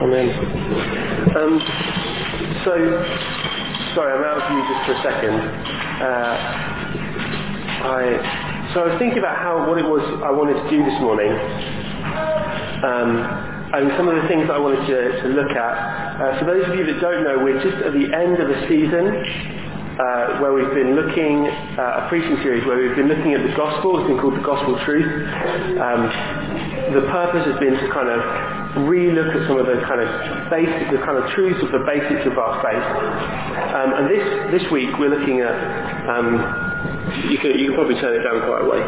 Amen. Sorry, I'm out of view just for a second. I was thinking about what it was I wanted to do this morning, and some of the things that I wanted to look at. For those of you that don't know, we're just at the end of a season where we've been looking at a preaching series where we've been looking at the gospel. It's been called the Gospel Truth. The purpose has been to kind of re-look at some of the kind of truths of the basics of our faith. And this week we're looking at, you can probably turn it down quite a way.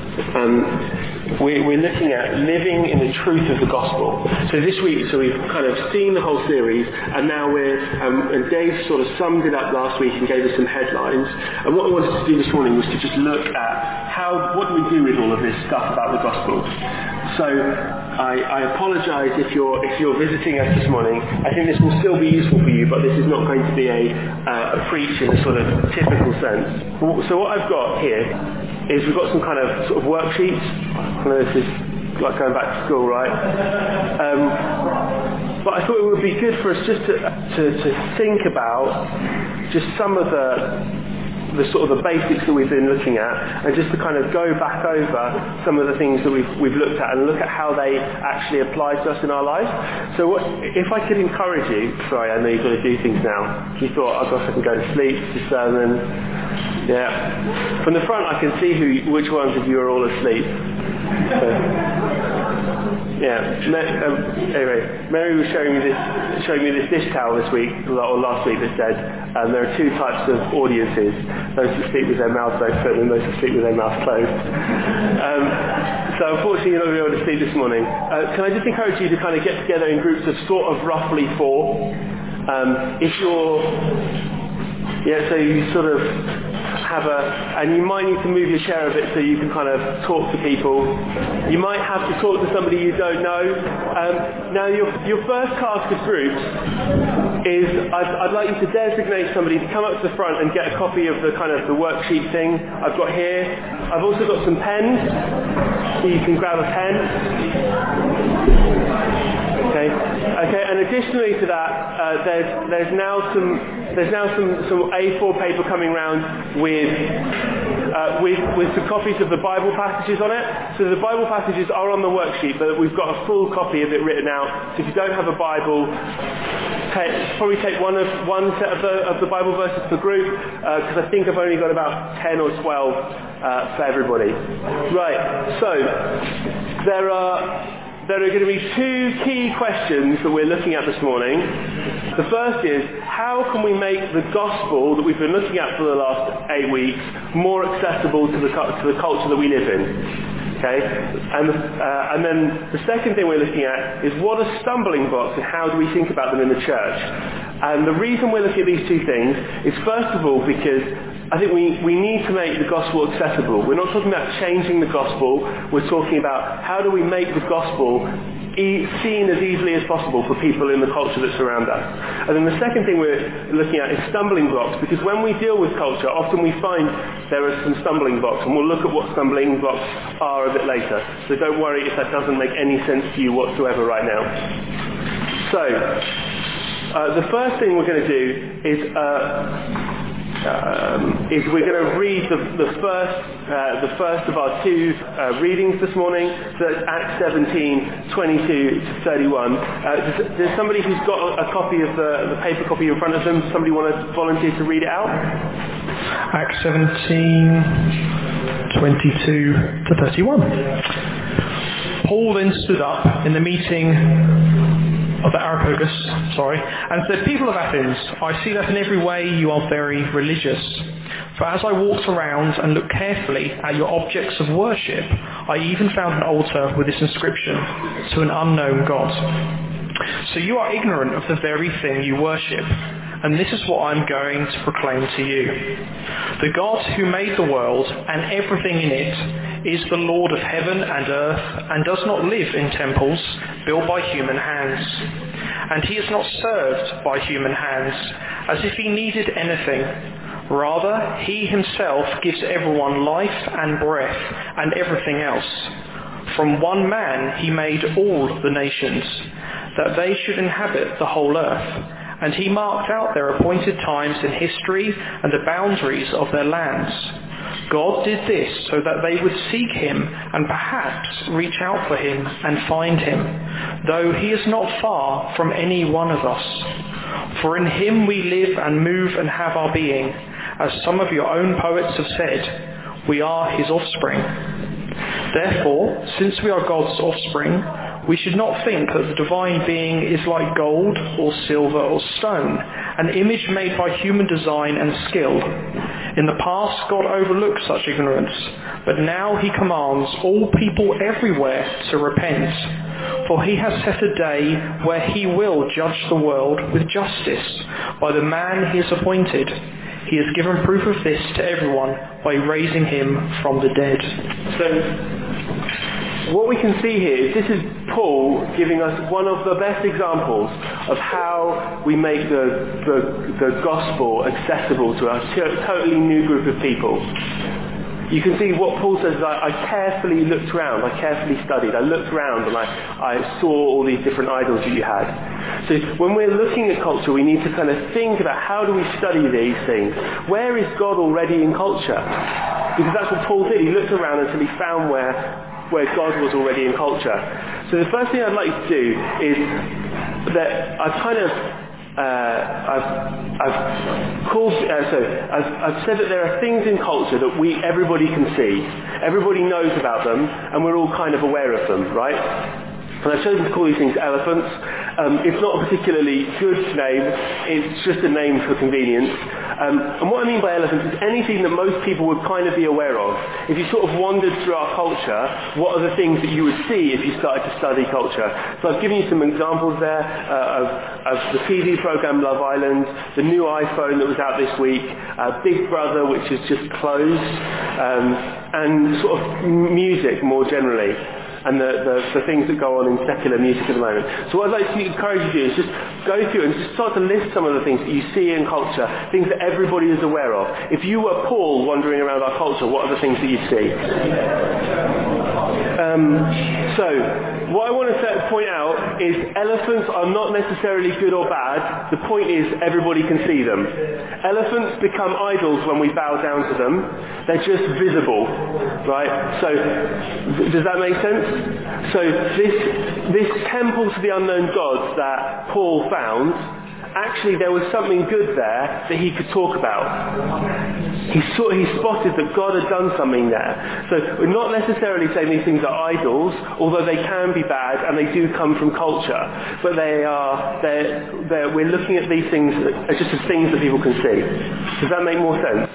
We're looking at living in the truth of the gospel. So this week, we've kind of seen the whole series, and now and Dave sort of summed it up last week and gave us some headlines. And what I wanted to do this morning was to just look at what do we do with all of this stuff about the gospel. So I apologise if you're visiting us this morning. I think this will still be useful for you, but this is not going to be a preach in a sort of typical sense. So what I've got here is we've got some kind of sort of worksheets. I know this is like going back to school, right? But I thought it would be good for us just to think about just some of the sort of the basics that we've been looking at, and just to kind of go back over some of the things that we've looked at and look at how they actually apply to us in our lives. So if I could encourage you, sorry, I know you've got to do things now. You thought, oh gosh, I can go to sleep, this sermon. Yeah. From the front I can see which ones of you are all asleep. So, yeah. Anyway, Mary was showing me this dish towel this week, or last week, that said there are two types of audiences: those who sleep with their mouths open and those who sleep with their mouths closed. So unfortunately you're not going to be able to sleep this morning. Can I just encourage you to kind of get together in groups of sort of roughly 4. So you sort of and you might need to move your chair a bit so you can kind of talk to people. You might have to talk to somebody you don't know. Now your first task as groups is I'd like you to designate somebody to come up to the front and get a copy of the kind of the worksheet thing I've got here. I've also got some pens, so you can grab a pen. Okay, and additionally to that, there's now some A4 paper coming round with some copies of the Bible passages on it. So the Bible passages are on the worksheet, but we've got a full copy of it written out. So if you don't have a Bible, probably take one set of the Bible verses per group, because I think I've only got about 10 or 12 for everybody. Right, so there are going to be 2 key questions that we're looking at this morning. The first is, how can we make the gospel that we've been looking at for the last 8 weeks more accessible to the culture that we live in? Okay, and then the second thing we're looking at is, what are stumbling blocks and how do we think about them in the church? And the reason we're looking at these 2 things is, first of all, because I think we need to make the gospel accessible. We're not talking about changing the gospel. We're talking about how do we make the gospel seen as easily as possible for people in the culture that surround us. And then the second thing we're looking at is stumbling blocks, because when we deal with culture, often we find there are some stumbling blocks, and we'll look at what stumbling blocks are a bit later. So don't worry if that doesn't make any sense to you whatsoever right now. So, the first thing we're going to do is we're going to read the first of our 2 readings this morning. So that's Acts 17, 22 to 31. There's somebody who's got a copy of the paper copy in front of them. Somebody want to volunteer to read it out? Acts 17, 22 to 31. Paul then stood up in the meeting of the Areopagus, and said, "People of Athens, I see that in every way you are very religious. For as I walked around and looked carefully at your objects of worship, I even found an altar with this inscription, 'To an unknown God.' So you are ignorant of the very thing you worship, and this is what I'm going to proclaim to you. The God who made the world and everything in it is the Lord of heaven and earth, and does not live in temples built by human hands. And he is not served by human hands, as if he needed anything. Rather, he himself gives everyone life and breath and everything else. From one man he made all the nations, that they should inhabit the whole earth. And he marked out their appointed times in history and the boundaries of their lands. God did this so that they would seek him and perhaps reach out for him and find him, though he is not far from any one of us. For in him we live and move and have our being, as some of your own poets have said, we are his offspring. Therefore, since we are God's offspring, we should not think that the divine being is like gold or silver or stone, an image made by human design and skill. In the past, God overlooked such ignorance, but now he commands all people everywhere to repent. For he has set a day where he will judge the world with justice by the man he has appointed. He has given proof of this to everyone by raising him from the dead. So, what we can see here is this is Paul giving us one of the best examples of how we make the gospel accessible to a totally new group of people. You can see what Paul says is I carefully looked around, I carefully studied, I looked around and I saw all these different idols that you had. So when we're looking at culture, we need to kind of think about how do we study these things? Where is God already in culture? Because that's what Paul did. He looked around until he found where God was already in culture. So the first thing I'd like to do is that I've said that there are things in culture that everybody can see. Everybody knows about them, and we're all kind of aware of them, right? And I've chosen to call these things elephants. It's not a particularly good name. It's just a name for convenience. And what I mean by elephants is anything that most people would kind of be aware of. If you sort of wandered through our culture, what are the things that you would see if you started to study culture? So I've given you some examples there of the TV program Love Island, the new iPhone that was out this week, Big Brother, which is just closed, and sort of music more generally. And the things that go on in secular music at the moment. So what I'd like to encourage you to do is just go through and just start to list some of the things that you see in culture, things that everybody is aware of. If you were Paul wandering around our culture, what are the things that you'd see? So, what I want to point out is elephants are not necessarily good or bad. The point is everybody can see them. Elephants become idols when we bow down to them. They're just visible, right? So, does that make sense? So this temple to the unknown gods that Paul found, actually there was something good there that he could talk about. He spotted that God had done something there. So we're not necessarily saying these things are idols, although they can be bad and they do come from culture. But we're looking at these things as just as things that people can see. Does that make more sense?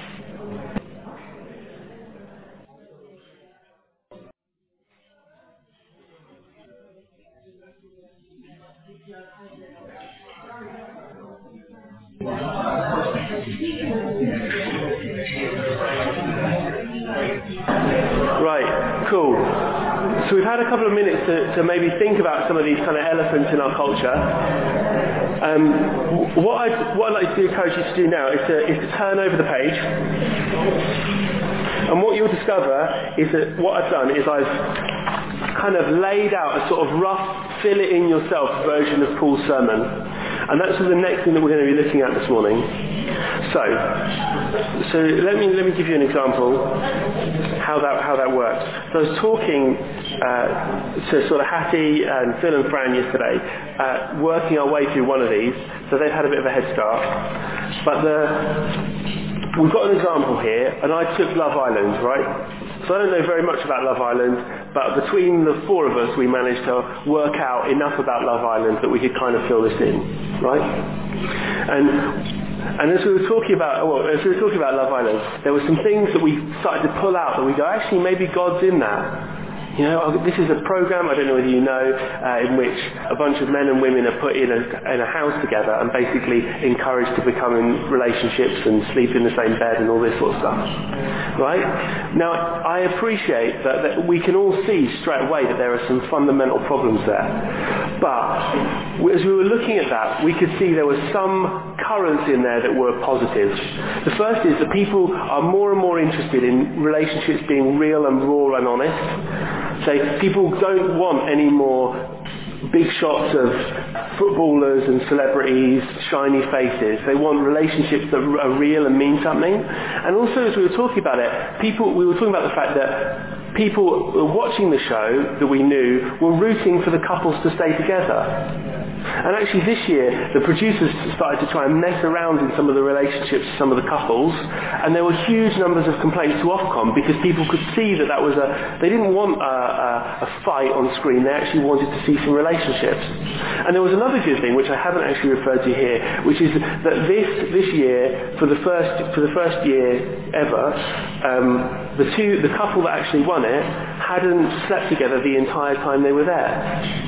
Right, cool. So we've had a couple of minutes to maybe think about some of these kind of elephants in our culture. What I'd like to encourage you to do now is to turn over the page. And what you'll discover is that what I've done is I've kind of laid out a sort of rough fill-it-in-yourself version of Paul's sermon. And that's the next thing that we're going to be looking at this morning. So let me give you an example how that works. So I was talking to sort of Hattie and Phil and Fran yesterday, working our way through one of these. So they've had a bit of a head start. But we've got an example here, and I took Love Island, right? So I don't know very much about Love Island, but between the four of us we managed to work out enough about Love Island that we could kind of fill this in, right? And as we were talking about Love Island, there were some things that we started to pull out that we go, actually maybe God's in that. You know, this is a program, I don't know whether you know, in which a bunch of men and women are put in a house together and basically encouraged to become in relationships and sleep in the same bed and all this sort of stuff. Right? Now, I appreciate that we can all see straight away that there are some fundamental problems there. But as we were looking at that, we could see there was some currents in there that were positive. The first is that people are more and more interested in relationships being real and raw and honest. So people don't want any more big shots of footballers and celebrities, shiny faces. They want relationships that are real and mean something. And also, as we were talking about it, we were talking about the fact that people watching the show that we knew were rooting for the couples to stay together. And actually this year, the producers started to try and mess around in some of the relationships of some of the couples, and there were huge numbers of complaints to Ofcom because people could see that was they didn't want a fight on screen, they actually wanted to see some relationships. And there was another good thing, which I haven't actually referred to here, which is that this year, for the first year ever, the couple that actually won it hadn't slept together the entire time they were there.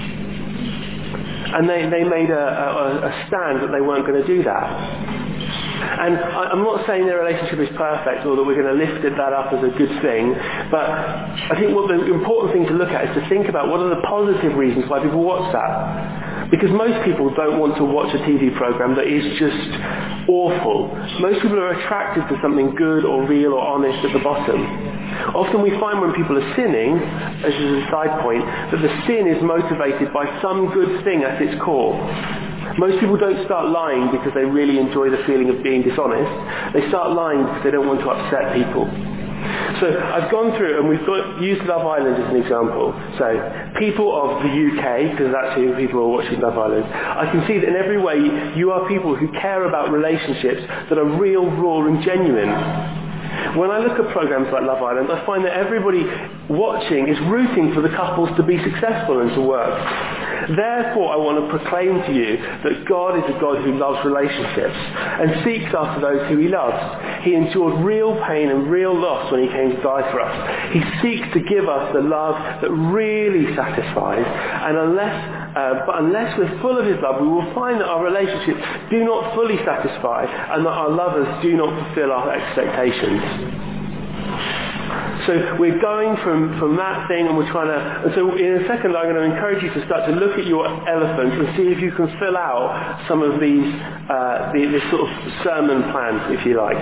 And they made a stand that they weren't going to do that. And I'm not saying their relationship is perfect or that we're going to lift that up as a good thing, but I think what the important thing to look at is to think about what are the positive reasons why people watch that. Because most people don't want to watch a TV program that is just awful. Most people are attracted to something good or real or honest at the bottom. Often we find when people are sinning, as a side point, that the sin is motivated by some good thing at its core. Most people don't start lying because they really enjoy the feeling of being dishonest. They start lying because they don't want to upset people. So I've gone through and we've used Love Island as an example. So people of the UK, because that's who people are watching Love Island, I can see that in every way you are people who care about relationships that are real, raw and genuine. When I look at programs like Love Island, I find that everybody watching is rooting for the couples to be successful and to work. Therefore, I want to proclaim to you that God is a God who loves relationships and seeks after those who he loves. He endured real pain and real loss when he came to die for us. He seeks to give us the love that really satisfies, and unless we're full of his love, we will find that our relationships do not fully satisfy and that our lovers do not fulfill our expectations. So we're going from that thing and we're trying to... And so in a second I'm going to encourage you to start to look at your elephant and see if you can fill out some of these this sort of sermon plan, if you like.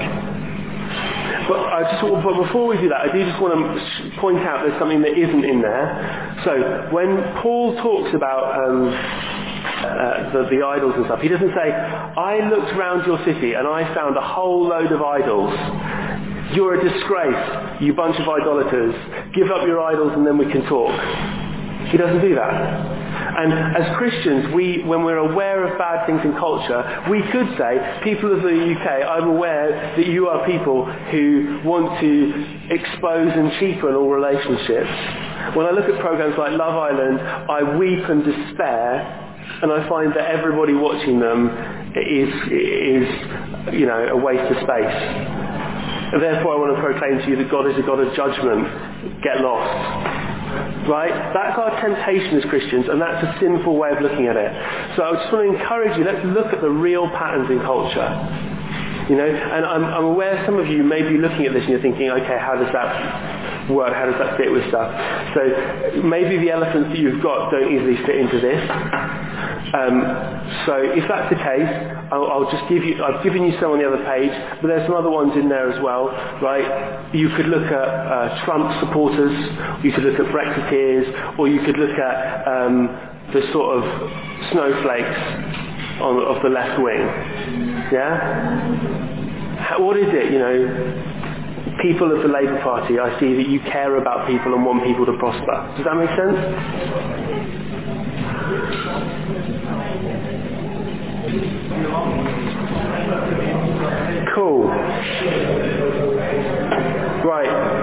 But before we do that, I do just want to point out there's something that isn't in there. So when Paul talks about the idols and stuff, he doesn't say, I looked round your city and I found a whole load of idols. You're a disgrace, you bunch of idolaters. Give up your idols and then we can talk. He doesn't do that. And as Christians, when we're aware of bad things in culture, we could say, people of the UK, I'm aware that you are people who want to expose and cheapen all relationships. When I look at programs like Love Island, I weep and despair, and I find that everybody watching them is a waste of space. And therefore I want to proclaim to you that God is a God of judgment. Get lost. Right? That's our temptation as Christians, and that's a sinful way of looking at it. So I just want to encourage you, let's look at the real patterns in culture. And I'm aware some of you may be looking at this and you're thinking, okay, how does that work? How does that fit with stuff? So maybe the elephants that you've got don't easily fit into this. So if that's the case, I've given you some on the other page, but there's some other ones in there as well, right? You could look at Trump supporters, you could look at Brexiteers, or you could look at the sort of snowflakes of the left wing. Yeah? What is it, people of the Labour Party? I see that you care about people and want people to prosper. Does that make sense? Cool. Right.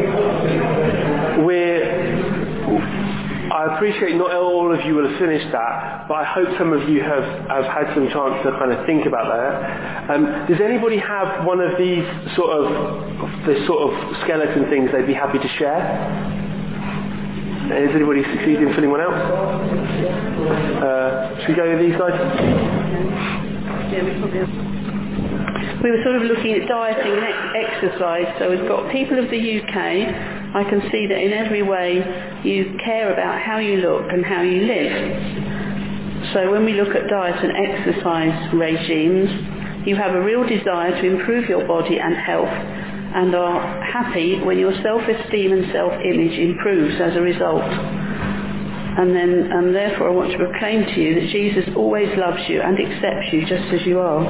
I appreciate not all of you will have finished that, but I hope some of you have had some chance to kind of think about that. Does anybody have one of these sort of skeleton things they'd be happy to share? Has anybody succeeded in filling one out? Should we go with these guys? Yeah, we probably have. We were sort of looking at dieting and exercise, so we've got people of the UK. I can see that in every way you care about how you look and how you live. So when we look at diet and exercise regimes, you have a real desire to improve your body and health and are happy when your self-esteem and self-image improves as a result. And therefore I want to proclaim to you that Jesus always loves you and accepts you just as you are.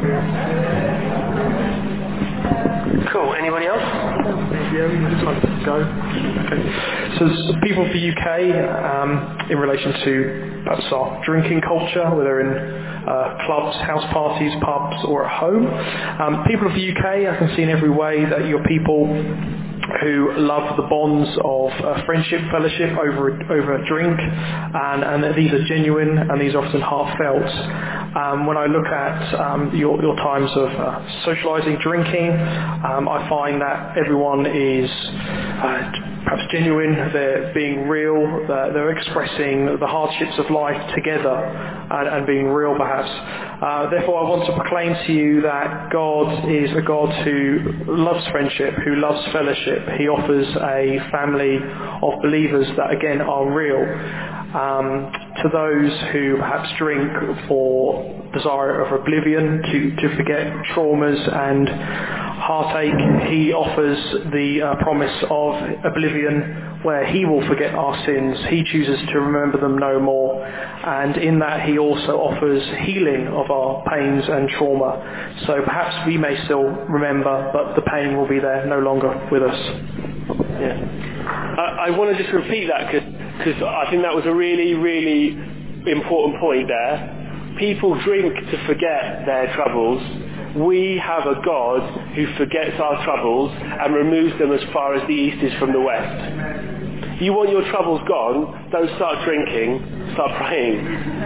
Cool. Anybody else? Yeah, we just like to go. Okay. So people of the UK, in relation to perhaps our drinking culture, whether in clubs, house parties, pubs or at home. People of the UK, I can see in every way that you're people who love the bonds of friendship, fellowship over a drink, and these are genuine and these are often heartfelt. When I look at your times of socialising, drinking, I find that everyone is perhaps genuine, they're being real, they're expressing the hardships of life together and being real perhaps. Therefore I want to proclaim to you that God is a God who loves friendship, who loves fellowship. He offers a family of believers that again are real. To those who perhaps drink for desire of oblivion, to forget traumas and heartache, he offers the promise of oblivion where he will forget our sins. He chooses to remember them no more, and in that he also offers healing of our pains and trauma. So perhaps we may still remember, but the pain will be there no longer with us. Yeah. I want to just repeat that because I think that was a really, really important point there. People drink to forget their troubles. We have a God who forgets our troubles and removes them as far as the east is from the west. You want your troubles gone, don't start drinking, start praying.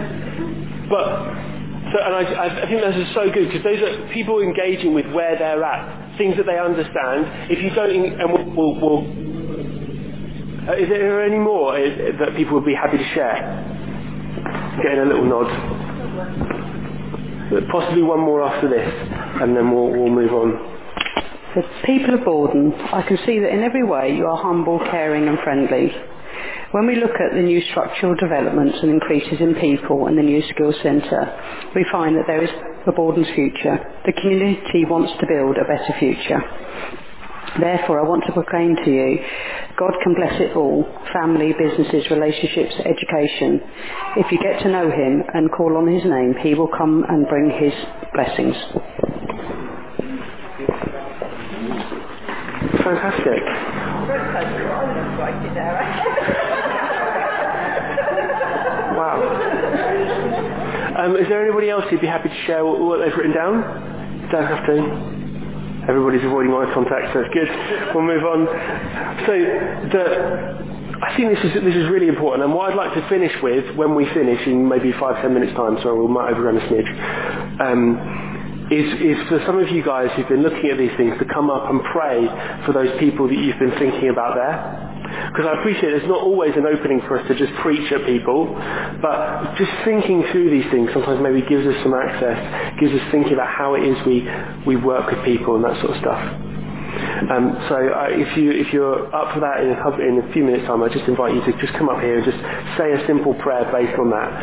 I think this is so good because those are people engaging with where they're at, things that they understand. If you don't, is there any more that people would be happy to share? Getting a little nod. Possibly one more after this, and then we'll move on. The people of Borden, I can see that in every way you are humble, caring and friendly. When we look at the new structural developments and increases in people and the new skills centre, we find that there is for Borden's future. The community wants to build a better future. Therefore, I want to proclaim to you, God can bless it all, family, businesses, relationships, education. If you get to know him and call on his name, he will come and bring his blessings. Fantastic. Wow. Is there anybody else who'd be happy to share what they've written down? Don't have to. Everybody's avoiding eye contact, so it's good. We'll move on. So, I think this is really important, and what I'd like to finish with, when we finish in maybe 5-10 minutes time, so we might overrun a smidge, is for some of you guys who've been looking at these things to come up and pray for those people that you've been thinking about there. Because I appreciate there's not always an opening for us to just preach at people, but just thinking through these things sometimes maybe gives us some access, gives us thinking about how it is we work with people and that sort of stuff. If you're up for that in a few minutes time, I just invite you to just come up here and just say a simple prayer based on that.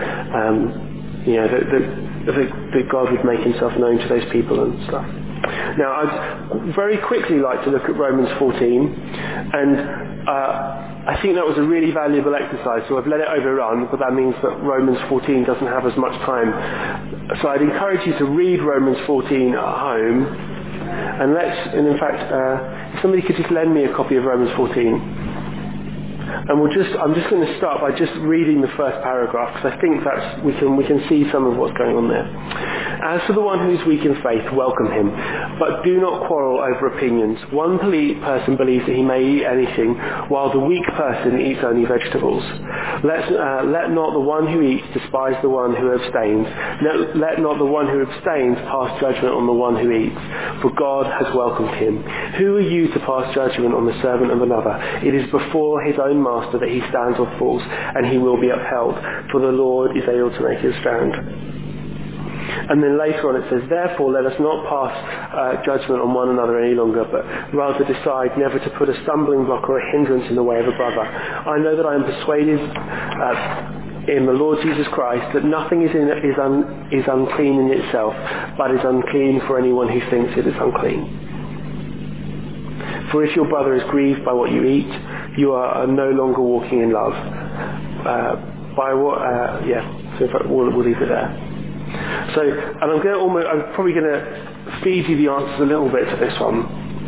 That God would make himself known to those people and stuff. Now, I'd very quickly like to look at Romans 14, and I think that was a really valuable exercise, so I've let it overrun, but that means that Romans 14 doesn't have as much time. So I'd encourage you to read Romans 14 at home, and in fact, if somebody could just lend me a copy of Romans 14. And I'm just going to start by just reading the first paragraph, because I think we can see some of what's going on there. As for the one who is weak in faith, welcome him, but do not quarrel over opinions. One person believes that he may eat anything, while the weak person eats only vegetables. Let not the one who eats despise the one who abstains. Let not the one who abstains pass judgment on the one who eats, for God has welcomed him. Who are you to pass judgment on the servant of another? It is before his own master that he stands or falls, and he will be upheld, for the Lord is able to make his stand. And then later on it says, therefore let us not pass judgment on one another any longer, but rather decide never to put a stumbling block or a hindrance in the way of a brother. I know that I am persuaded in the Lord Jesus Christ that nothing is unclean in itself, but is unclean for anyone who thinks it is unclean. For if your brother is grieved by what you eat, you are no longer walking in love. by what? So in fact, we'll leave it there. So, and I'm probably going to feed you the answers a little bit to this one.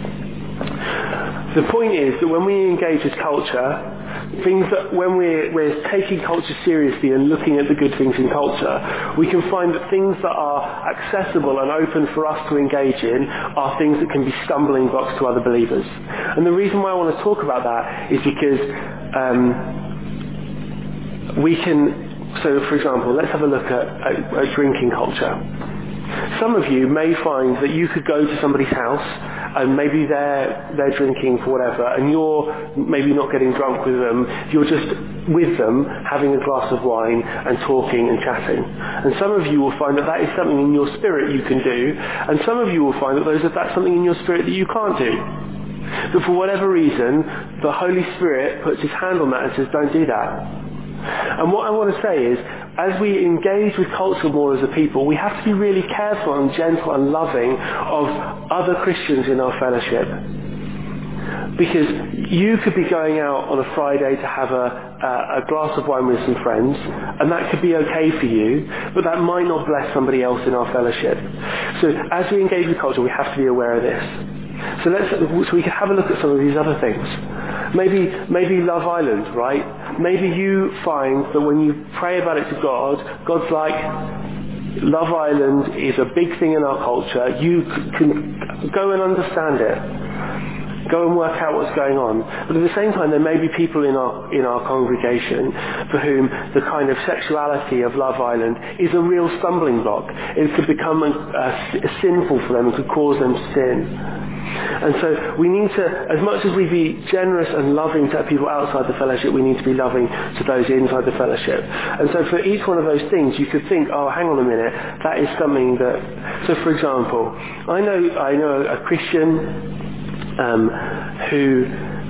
The point is that when we engage with culture, things that when we're taking culture seriously and looking at the good things in culture, we can find that things that are accessible and open for us to engage in are things that can be stumbling blocks to other believers. And the reason why I want to talk about that is because we can. So, for example, let's have a look at drinking culture. Some of you may find that you could go to somebody's house and maybe they're drinking for whatever, and you're maybe not getting drunk with them, you're just with them having a glass of wine and talking and chatting. And some of you will find that that is something in your spirit you can do, and some of you will find that that's something in your spirit that you can't do. But for whatever reason, the Holy Spirit puts his hand on that and says, don't do that. And what I want to say is, as we engage with culture more as a people, we have to be really careful and gentle and loving of other Christians in our fellowship. Because you could be going out on a Friday to have a glass of wine with some friends, and that could be okay for you, but that might not bless somebody else in our fellowship. So as we engage with culture, we have to be aware of this. So we can have a look at some of these other things. Maybe Love Island, right? Maybe you find that when you pray about it to God, God's like, Love Island is a big thing in our culture. You can go and understand it. Go and work out what's going on. But at the same time, there may be people in our congregation for whom the kind of sexuality of Love Island is a real stumbling block. It could become sinful for them. It could cause them to sin. And so we need to, as much as we be generous and loving to people outside the fellowship, we need to be loving to those inside the fellowship. And so for each one of those things, you could think, oh, hang on a minute, that is something that... So for example, I know a Christian who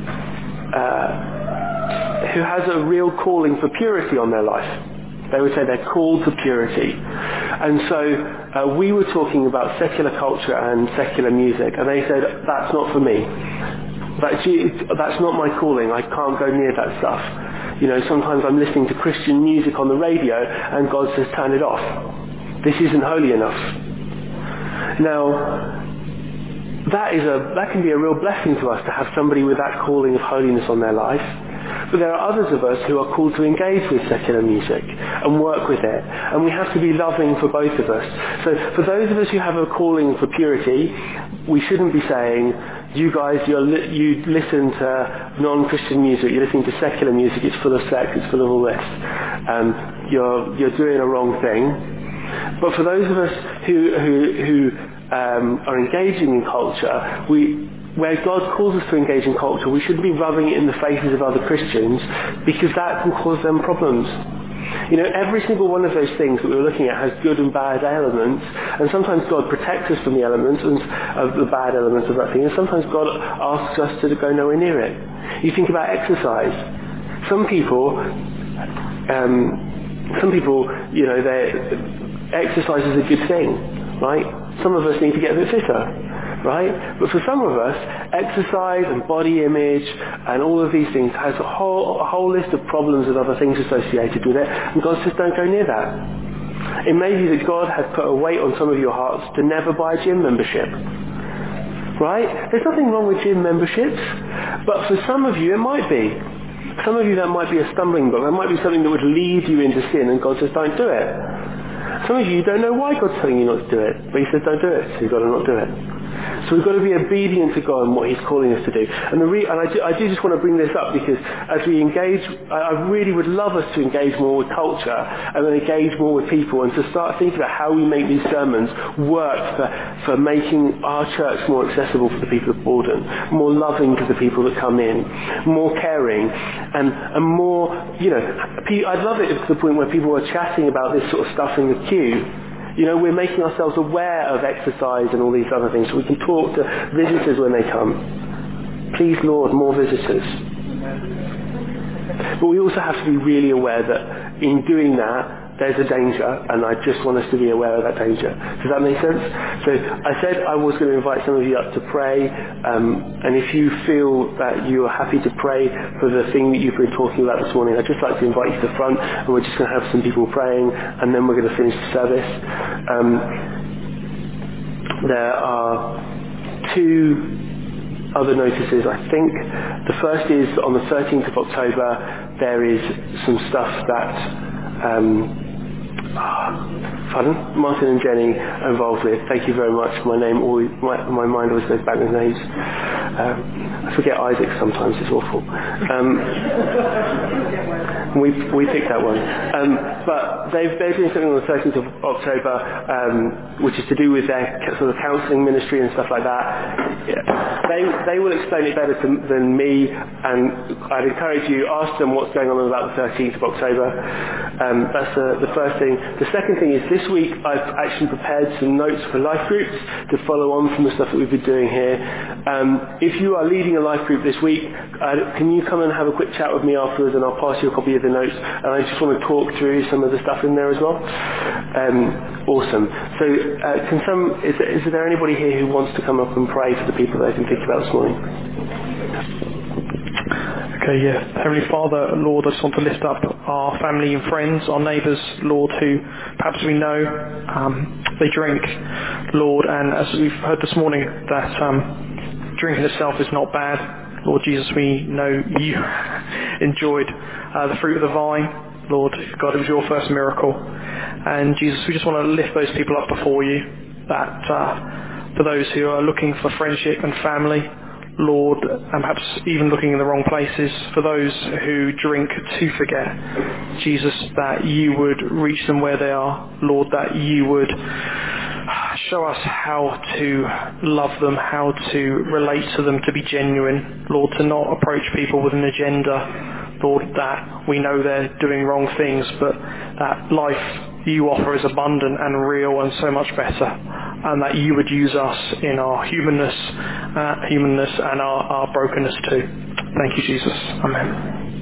has a real calling for purity on their life. They would say they're called to purity. And so we were talking about secular culture and secular music, and they said, that's not for me. That's not my calling. I can't go near that stuff. You know, sometimes I'm listening to Christian music on the radio, and God says, turn it off. This isn't holy enough. Now, that can be a real blessing to us to have somebody with that calling of holiness on their life. But there are others of us who are called to engage with secular music and work with it. And we have to be loving for both of us. So for those of us who have a calling for purity, we shouldn't be saying, you guys, you listen to non-Christian music, you're listening to secular music, it's full of sex, it's full of all this. You're doing a wrong thing. But for those of us who are engaging in culture, where God calls us to engage in culture, we shouldn't be rubbing it in the faces of other Christians, because that can cause them problems. You know, every single one of those things that we were looking at has good and bad elements, and sometimes God protects us from the elements of the bad elements of that thing, and sometimes God asks us to go nowhere near it. You think about exercise. Some people, you know, exercise is a good thing, right? Some of us need to get a bit fitter. Right? But for some of us, exercise and body image and all of these things has a whole list of problems and other things associated with it, and God says don't go near that. It may be that God has put a weight on some of your hearts to never buy a gym membership. Right? There's nothing wrong with gym memberships, but for some of you it might be. Some of you that might be a stumbling block. That might be something that would lead you into sin, and God says don't do it. Some of you don't know why God's telling you not to do it, but he says don't do it, so you've got to not do it. So we've got to be obedient to God and what he's calling us to do. And I do just want to bring this up because as we engage, I really would love us to engage more with culture and then engage more with people and to start thinking about how we make these sermons work for making our church more accessible for the people of Borden, more loving to the people that come in, more caring, and more, you know, I'd love it to the point where people are chatting about this sort of stuff in the queue. You know, we're making ourselves aware of exercise and all these other things so we can talk to visitors when they come. Please, Lord, more visitors. But we also have to be really aware that in doing that, there's a danger, and I just want us to be aware of that danger. Does that make sense? So I said I was going to invite some of you up to pray, and if you feel that you are happy to pray for the thing that you've been talking about this morning, I'd just like to invite you to the front, and we're just going to have some people praying, and then we're going to finish the service. There are 2 other notices, I think. The first is on the 13th of October, there is some stuff that Martin and Jenny are involved with. Thank you very much. My mind always goes back with names. I forget Isaac sometimes, it's awful. We picked that one. But they're doing something on the 13th of October, which is to do with their sort of counselling ministry and stuff like that. They will explain it better than me, and I'd encourage you, ask them what's going on about the 13th of October. That's the first thing. The second thing is this week I've actually prepared some notes for life groups to follow on from the stuff that we've been doing here. If you are leading a life group this week, can you come and have a quick chat with me afterwards, and I'll pass you a copy of the notes, and I just want to talk through some of the stuff in there as well. Awesome. So is there anybody here who wants to come up and pray for the people that I can think about this morning? Okay, yeah. Heavenly Father, Lord, I just want to lift up our family and friends, our neighbours, Lord, who perhaps we know they drink, Lord, and as we've heard this morning, that drinking itself is not bad. Lord Jesus, we know you enjoyed the fruit of the vine. Lord God, it was your first miracle. And Jesus, we just want to lift those people up before you, that for those who are looking for friendship and family, Lord, and perhaps even looking in the wrong places, for those who drink to forget, Jesus, that you would reach them where they are, Lord, that you would show us how to love them, how to relate to them, to be genuine, Lord, to not approach people with an agenda, Lord, that we know they're doing wrong things, but that life you offer is abundant and real and so much better, and that you would use us in our humanness and our brokenness too. Thank you, Jesus. Amen.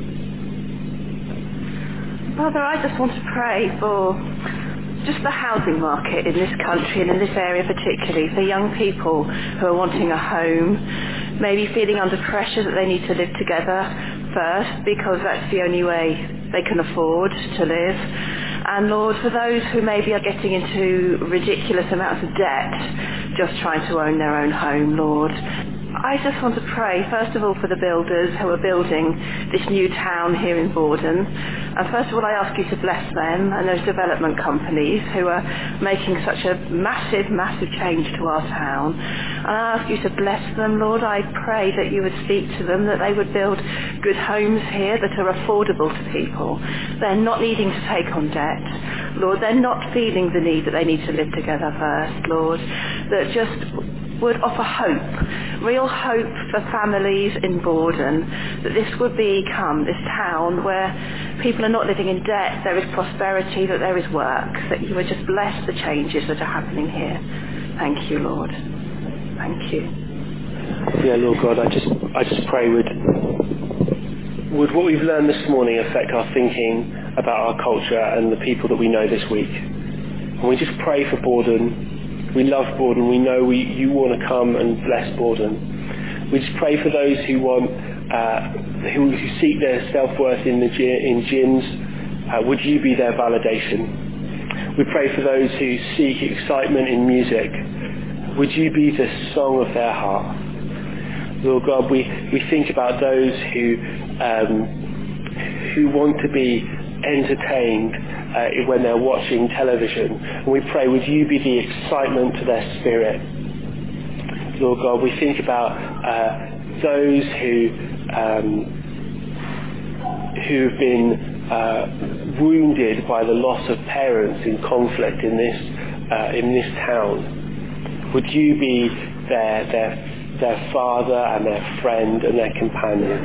Father, I just want to pray for just the housing market in this country and in this area particularly, for young people who are wanting a home, maybe feeling under pressure that they need to live together first because that's the only way they can afford to live. And Lord, for those who maybe are getting into ridiculous amounts of debt just trying to own their own home, Lord, I just want to pray, first of all, for the builders who are building this new town here in Borden. And first of all, I ask you to bless them and those development companies who are making such a massive, massive change to our town. And I ask you to bless them, Lord. I pray that you would speak to them, that they would build good homes here that are affordable to people. They're not needing to take on debt. Lord, they're not feeling the need that they need to live together first, Lord. That just would offer hope, real hope for families in Borden, that this would become this town where people are not living in debt, there is prosperity, that there is work, that you would just bless the changes that are happening here. Thank you, Lord. Thank you. Yeah, Lord God, I just pray would what we've learned this morning affect our thinking about our culture and the people that we know this week. And we just pray for Borden. We love Borden. We know you want to come and bless Borden. We just pray for those who want, who seek their self-worth in gyms. Would you be their validation? We pray for those who seek excitement in music. Would you be the song of their heart? Lord God, we think about those who want to be entertained when they're watching television. And we pray, would you be the excitement to their spirit? Lord God, we think about those who've been wounded by the loss of parents in conflict in this town. Would you be their father and their friend and their companion?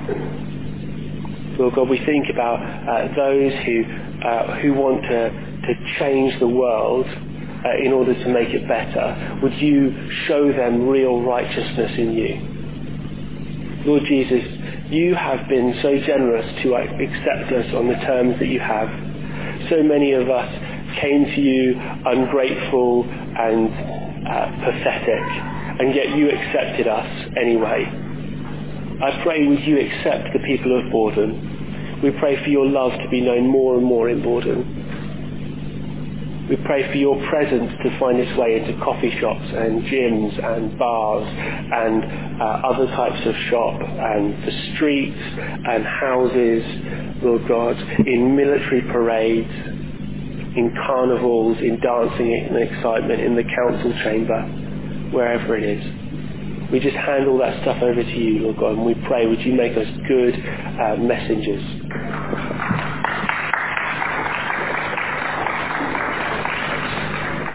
Lord God, we think about those who want to change the world in order to make it better. Would you show them real righteousness in you? Lord Jesus, you have been so generous to accept us on the terms that you have. so many of us came to you ungrateful and pathetic, and yet you accepted us anyway. I pray, would you accept the people of Bordon? We pray for your love to be known more and more in Bordon. We pray for your presence to find its way into coffee shops and gyms and bars and other types of shop, and the streets and houses, Lord God, in military parades, in carnivals, in dancing and excitement, in the council chamber, wherever it is. We just hand all that stuff over to you, Lord God, and we pray, would you make us good messengers